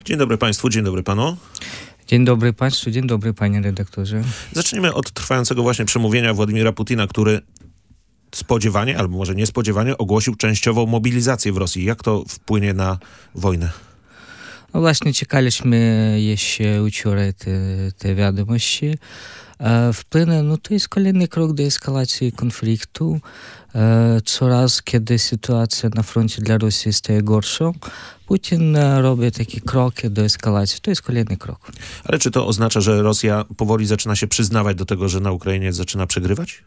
Dzień dobry Państwu, dzień dobry Panu. Dzień dobry Państwu, dzień dobry Panie redaktorze. Zacznijmy od trwającego właśnie przemówienia Władimira Putina, który spodziewanie, albo może niespodziewanie, ogłosił częściową mobilizację w Rosji. Jak to wpłynie na wojnę? No właśnie czekaliśmy jeszcze wczoraj te wiadomości. Wpłynie, to jest kolejny krok do eskalacji konfliktu. Coraz, kiedy sytuacja na froncie dla Rosji staje gorsza, Putin robi takie kroki do eskalacji. To jest kolejny krok. Ale czy to oznacza, że Rosja powoli zaczyna się przyznawać do tego, że na Ukrainie zaczyna przegrywać?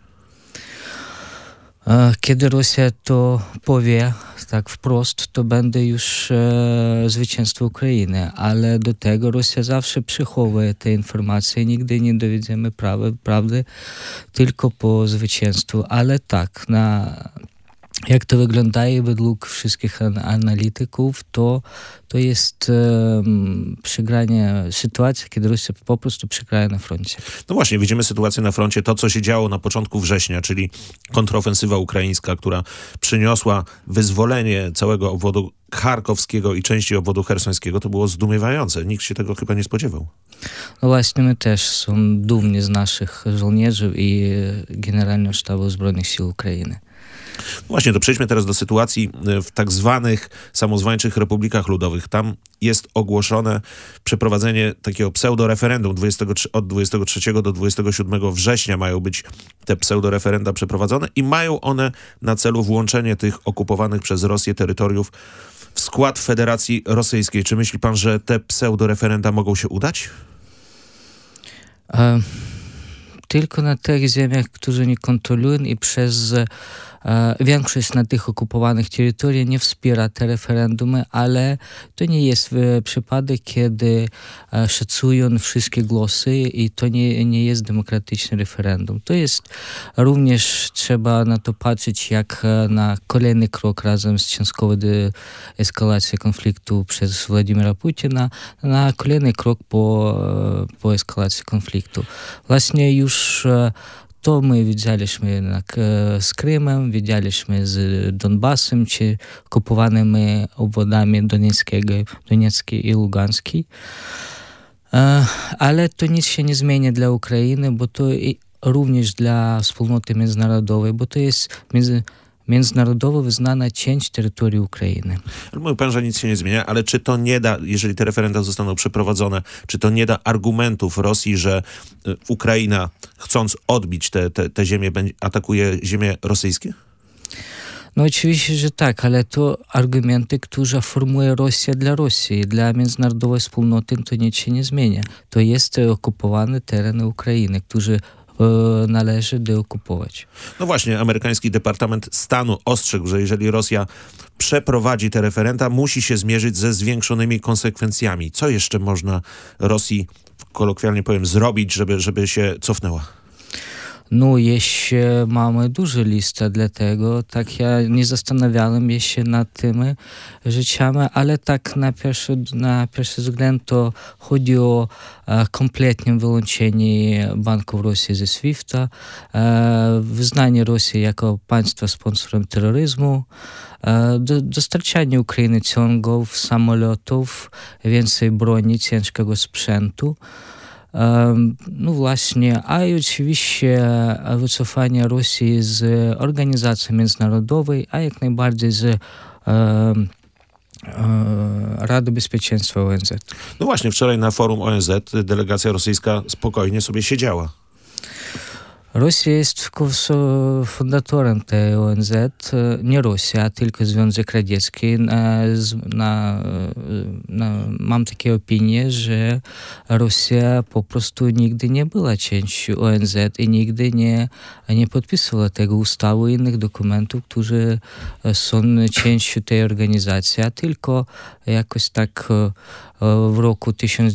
Kiedy Rosja to powie tak wprost, to będzie już zwycięstwo Ukrainy, ale do tego Rosja zawsze przechowuje te informacje, nigdy nie dowiedziemy prawdy tylko po zwycięstwu, ale tak, jak to wygląda według wszystkich analityków, to jest przegranie sytuacji, kiedy Rosja po prostu przegraje na froncie. No właśnie, widzimy sytuację na froncie, to co się działo na początku września, czyli kontrofensywa ukraińska, która przyniosła wyzwolenie całego obwodu charkowskiego i części obwodu chersońskiego, to było zdumiewające. Nikt się tego chyba nie spodziewał. No właśnie, my też są dumni z naszych żołnierzy i Generalnego Sztabu Zbrojnych Sił Ukrainy. Właśnie, to przejdźmy teraz do sytuacji w tak zwanych samozwańczych republikach ludowych. Tam jest ogłoszone przeprowadzenie takiego pseudoreferendum. Od 23 do 27 września mają być te pseudoreferenda przeprowadzone i mają one na celu włączenie tych okupowanych przez Rosję terytoriów w skład Federacji Rosyjskiej. Czy myśli pan, że te pseudoreferenda mogą się udać? Tylko na tych ziemiach, które nie kontrolują i przez większość na tych okupowanych terytoriach nie wspiera te referendumy, ale to nie jest przypadek, kiedy szacują wszystkie głosy i to nie jest demokratyczny referendum. To jest również, trzeba na to patrzeć jak na kolejny krok razem z ciężką eskalacją konfliktu przez Władimira Putina, na kolejny krok po eskalacji konfliktu. Właśnie już to my widzieliśmy z Krymem, widzieliśmy z Donbasem, czy okupowanymi obwodami Donieckiej i Lugańskiej. Ale to nic się nie zmieni dla Ukrainy, bo to również dla wspólnoty międzynarodowej, bo to jest międzynarodowo wyznana część terytorium Ukrainy. Mówił pan, że nic się nie zmienia, ale czy to nie da, jeżeli te referenda zostaną przeprowadzone, czy to nie da argumentów Rosji, że Ukraina, chcąc odbić te ziemię, atakuje ziemie rosyjskie? No oczywiście, że tak, ale to argumenty, które formuje Rosja dla Rosji. Dla międzynarodowej wspólnoty to nic się nie zmienia. To jest okupowany teren Ukrainy, który należy deokupować. No właśnie, amerykański Departament Stanu ostrzegł, że jeżeli Rosja przeprowadzi te referenda, musi się zmierzyć ze zwiększonymi konsekwencjami. Co jeszcze można Rosji, kolokwialnie powiem, zrobić, żeby się cofnęła? No, jeszcze mamy dużą listę, dlatego tak ja nie zastanawiałem się nad tymi rzeczami, ale tak na pierwszy wzgląd to chodzi o kompletne wyłączenie banków Rosji ze SWIFT-a, wyznanie Rosji jako państwa sponsorem terroryzmu, dostarczanie Ukrainy ciągów, samolotów, więcej broni, ciężkiego sprzętu. No właśnie, a i oczywiście wycofanie Rosji z organizacji międzynarodowej, a jak najbardziej z Rady Bezpieczeństwa ONZ. No właśnie, wczoraj na forum ONZ delegacja rosyjska spokojnie sobie siedziała. Rosja jest fundatorem tej ONZ, nie Rosja, a tylko Związek Radziecki. Mam takie opinie, że Rosja po prostu nigdy nie była częścią ONZ i nigdy nie podpisywała tego ustawy i innych dokumentów, które są częścią tej organizacji, a tylko jakoś tak w roku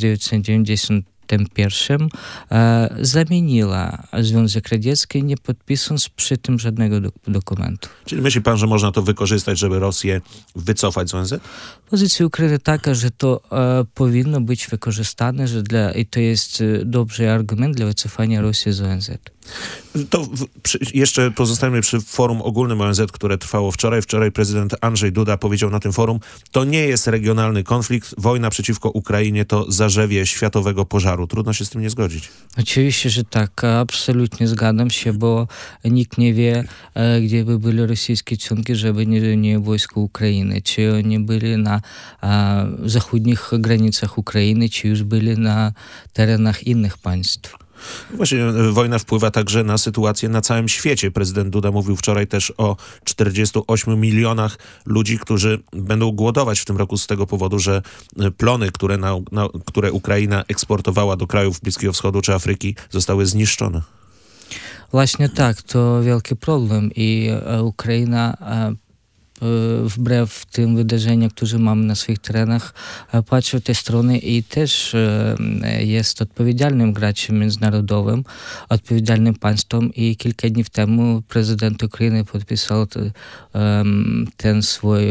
1991 zamieniła Związek Radziecki, nie podpisując przy tym żadnego dokumentu. Czyli myśli pan, że można to wykorzystać, żeby Rosję wycofać z ONZ? Pozycja Ukrainy taka, że to powinno być wykorzystane, i to jest dobry argument dla wycofania Rosji z ONZ. To jeszcze pozostajemy przy forum ogólnym ONZ, które trwało wczoraj. Wczoraj prezydent Andrzej Duda powiedział na tym forum, to nie jest regionalny konflikt, wojna przeciwko Ukrainie to zarzewie światowego pożaru. Trudno się z tym nie zgodzić. Oczywiście, że tak, absolutnie zgadzam się, bo nikt nie wie, gdzie by byli rosyjskie ciągi, żeby nie wojsko Ukrainy, czy oni byli na zachodnich granicach Ukrainy, czy już byli na terenach innych państw. Właśnie wojna wpływa także na sytuację na całym świecie. Prezydent Duda mówił wczoraj też o 48 milionach ludzi, którzy będą głodować w tym roku z tego powodu, że plony, które Ukraina eksportowała do krajów Bliskiego Wschodu czy Afryki, zostały zniszczone. Właśnie tak, to wielki problem i Ukraina wbrew tym wydarzeniom, które mamy na swoich terenach, patrzy w tej strony i też jest odpowiedzialnym graczem międzynarodowym, odpowiedzialnym państwem i kilka dni temu prezydent Ukrainy podpisał ten swój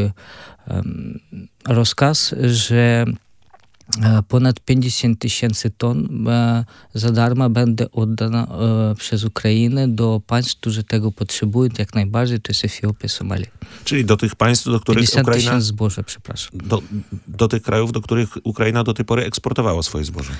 rozkaz, że ponad 50 tysięcy ton za darmo będzie oddano przez Ukrainę do państw, którzy tego potrzebują jak najbardziej, to jest Etiopia, Somalia. Czyli do tych państw, do których 50 Ukraina... tysięcy zboża, przepraszam. Do tych krajów, do których Ukraina do tej pory eksportowała swoje zboże.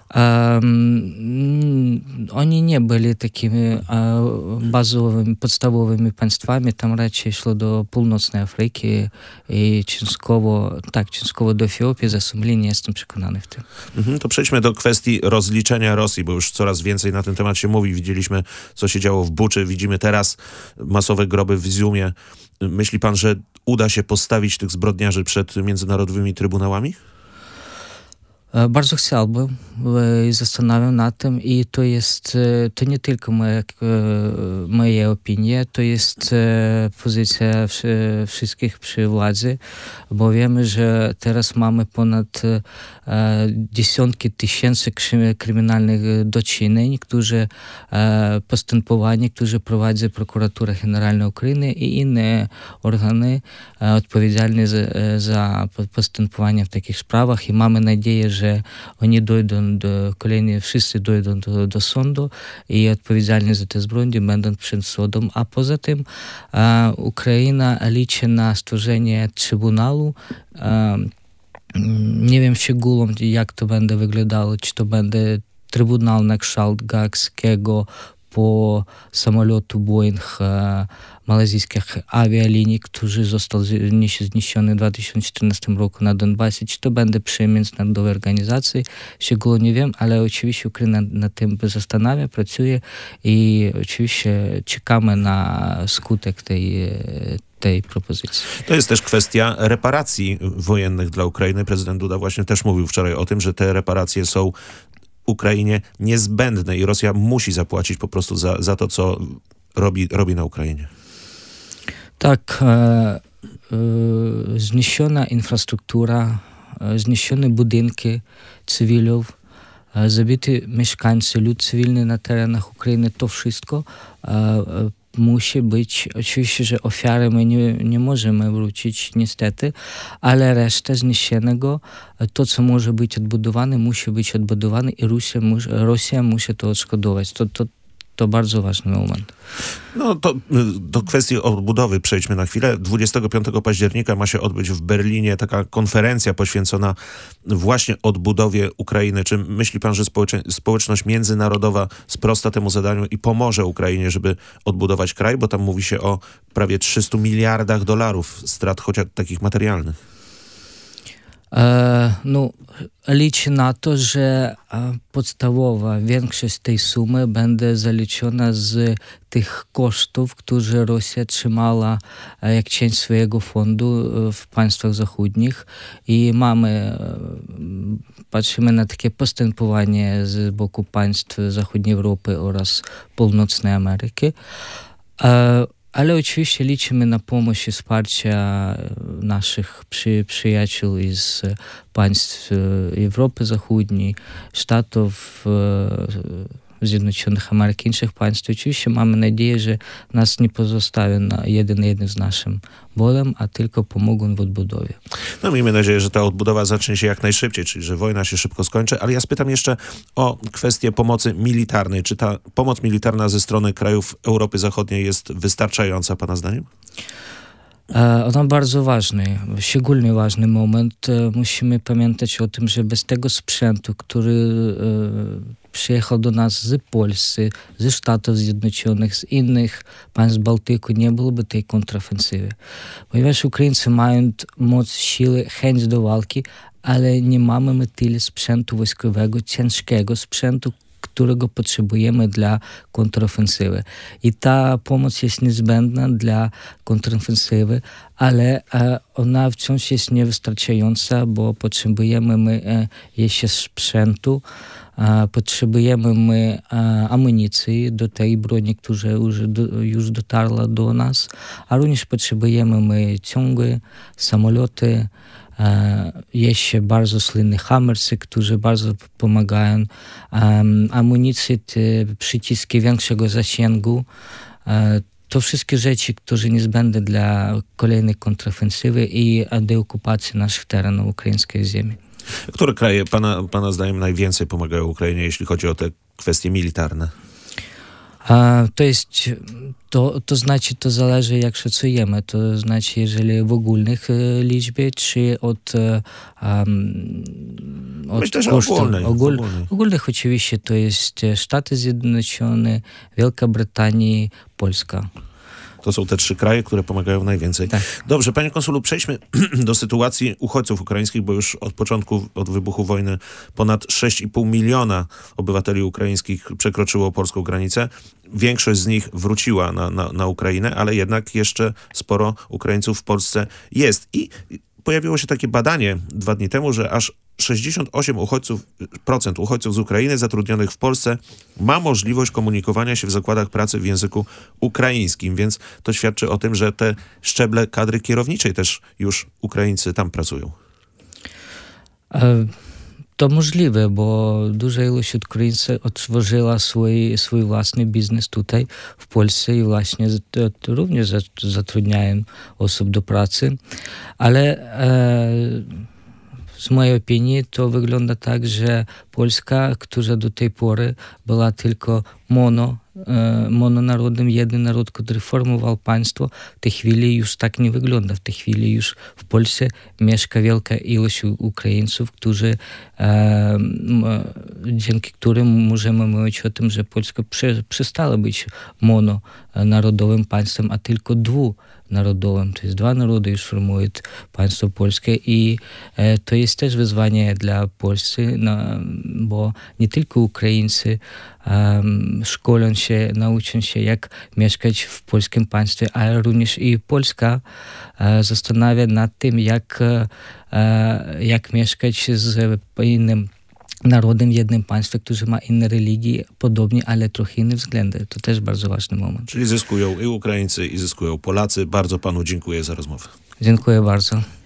Oni nie byli takimi bazowymi, podstawowymi państwami, tam raczej szło do północnej Afryki i częściowo do Etiopii, za Somalii, nie jestem przekonany w tym. To przejdźmy do kwestii rozliczenia Rosji, bo już coraz więcej na ten temat się mówi. Widzieliśmy, co się działo w Buczy, widzimy teraz masowe groby w Izjumie. Myśli pan, że uda się postawić tych zbrodniarzy przed międzynarodowymi trybunałami? Bardzo chciałbym i zastanawiam nad tym i to nie tylko moja opinia, to jest pozycja wszystkich przy władzy, bo wiemy, że teraz mamy ponad dziesiątki tysięcy kryminalnych doczynień, postępowania, które prowadzi Prokuratura Generalna Ukrainy i inne organy odpowiedzialne za postępowania w takich sprawach i mamy nadzieję, że oni dojdą wszyscy dojdą do sądu i odpowiedzialni za te zbrodnie będą przed sądem. A poza tym Ukraina liczy na stworzenie trybunału. Nie wiem szczegółowo, jak to będzie wyglądało, czy to będzie trybunał na kształt Gaagskiego po samolotu Boeing malazyjskich awialinii, który został zniszczony w 2014 roku na Donbasie. Czy to będzie przy międzynarodowej organizacji? Szczegółowo nie wiem, ale oczywiście Ukraina nad tym zastanawia, pracuje i oczywiście czekamy na skutek tej propozycji. To jest też kwestia reparacji wojennych dla Ukrainy. Prezydent Duda właśnie też mówił wczoraj o tym, że te reparacje są Ukrainie niezbędne i Rosja musi zapłacić po prostu za to, co robi na Ukrainie. Tak, zniszczona infrastruktura, zniszczone budynki cywilów, zabity mieszkańcy, lud cywilny na terenach Ukrainy, to wszystko musi być, oczywiście, że ofiary my nie możemy wrócić niestety, ale reszta zniszczonego, to co może być odbudowane, musi być odbudowane i Rosja musi to odszkodować. To bardzo ważny moment. No to do kwestii odbudowy przejdźmy na chwilę. 25 października ma się odbyć w Berlinie taka konferencja poświęcona właśnie odbudowie Ukrainy. Czy myśli pan, że społeczność międzynarodowa sprosta temu zadaniu i pomoże Ukrainie, żeby odbudować kraj? Bo tam mówi się o prawie 300 miliardach dolarów strat chociaż takich materialnych. Liczy na to, że podstawowa większość tej sumy będzie zaliczona z tych kosztów, które Rosja trzymała jak część swojego fondu w państwach zachodnich i patrzymy na takie postępowanie z boku państw zachodniej Europy oraz północnej Ameryki. Ale oczywiście liczymy na pomoc i wsparcie naszych przyjaciół z państw Europy Zachodniej, Stanów Zjednoczonych Amerykańskich Państw. Oczywiście mamy nadzieję, że nas nie pozostawią na jeden z naszym bolem, a tylko pomogą w odbudowie. No miejmy nadzieję, że ta odbudowa zacznie się jak najszybciej, czyli że wojna się szybko skończy, ale ja spytam jeszcze o kwestię pomocy militarnej. Czy ta pomoc militarna ze strony krajów Europy Zachodniej jest wystarczająca, pana zdaniem? Ona bardzo ważny, szczególnie ważny moment. Musimy pamiętać o tym, że bez tego sprzętu, który przyjechał do nas z Polski, ze Stanów Zjednoczonych, z innych państw Bałtyku, nie byłoby tej kontrofensywy. Ponieważ Ukraińcy mają moc, siły, chęć do walki, ale nie mamy tyle sprzętu wojskowego, ciężkiego sprzętu, którego potrzebujemy dla kontrofensywy. I ta pomoc jest niezbędna dla kontrofensywy, ale ona wciąż jest niewystarczająca, bo potrzebujemy jeszcze sprzętu, potrzebujemy amunicji do tej broni, która już dotarła do nas, a również potrzebujemy ciągły, samoloty, jeszcze bardzo słynne Hammersy, którzy bardzo pomagają. Amunicje, te przyciski większego zasięgu, to wszystkie rzeczy, które niezbędne dla kolejnej kontrofensywy i deokupacji naszych terenów ukraińskiej ziemi. Które kraje pana zdaniem najwięcej pomagają Ukrainie, jeśli chodzi o te kwestie militarne? To znaczy, to zależy jak szacujemy. To znaczy, jeżeli w ogólnych liczbie, czy od myślę, że kosztów. Ogólnych oczywiście to jest Stany Zjednoczone, Wielka Brytania, Polska. To są te 3 kraje, które pomagają najwięcej. Tak. Dobrze, panie konsulu, przejdźmy do sytuacji uchodźców ukraińskich, bo już od wybuchu wojny ponad 6,5 miliona obywateli ukraińskich przekroczyło polską granicę. Większość z nich wróciła na Ukrainę, ale jednak jeszcze sporo Ukraińców w Polsce jest. I pojawiło się takie badanie 2 dni temu, że aż 68% uchodźców z Ukrainy zatrudnionych w Polsce ma możliwość komunikowania się w zakładach pracy w języku ukraińskim, więc to świadczy o tym, że te szczeble kadry kierowniczej też już Ukraińcy tam pracują. To możliwe, bo duża ilość Ukraińców otworzyła swój własny biznes tutaj w Polsce i właśnie również zatrudniają osób do pracy, ale z mojej opinii to wygląda tak, że Polska, która do tej pory była tylko mononarodem, jeden naród, który formował państwo, w tej chwili już tak nie wygląda. W tej chwili już w Polsce mieszka wielka ilość Ukraińców, dzięki którym możemy mówić o tym, że Polska przestała być mononarodowym państwem, a tylko dwunarodowym. To jest 2 narody już formują państwo polskie i to jest też wyzwanie dla Polski, bo nie tylko Ukraińcy szkolą się, nauczą się, jak mieszkać w polskim państwie, ale również i Polska zastanawia nad tym, jak mieszkać z innym narodem w jednym państwie, który ma inne religie, podobnie, ale trochę inne względy. To też bardzo ważny moment. Czyli zyskują i Ukraińcy, i zyskują Polacy. Bardzo panu dziękuję za rozmowę. Dziękuję bardzo.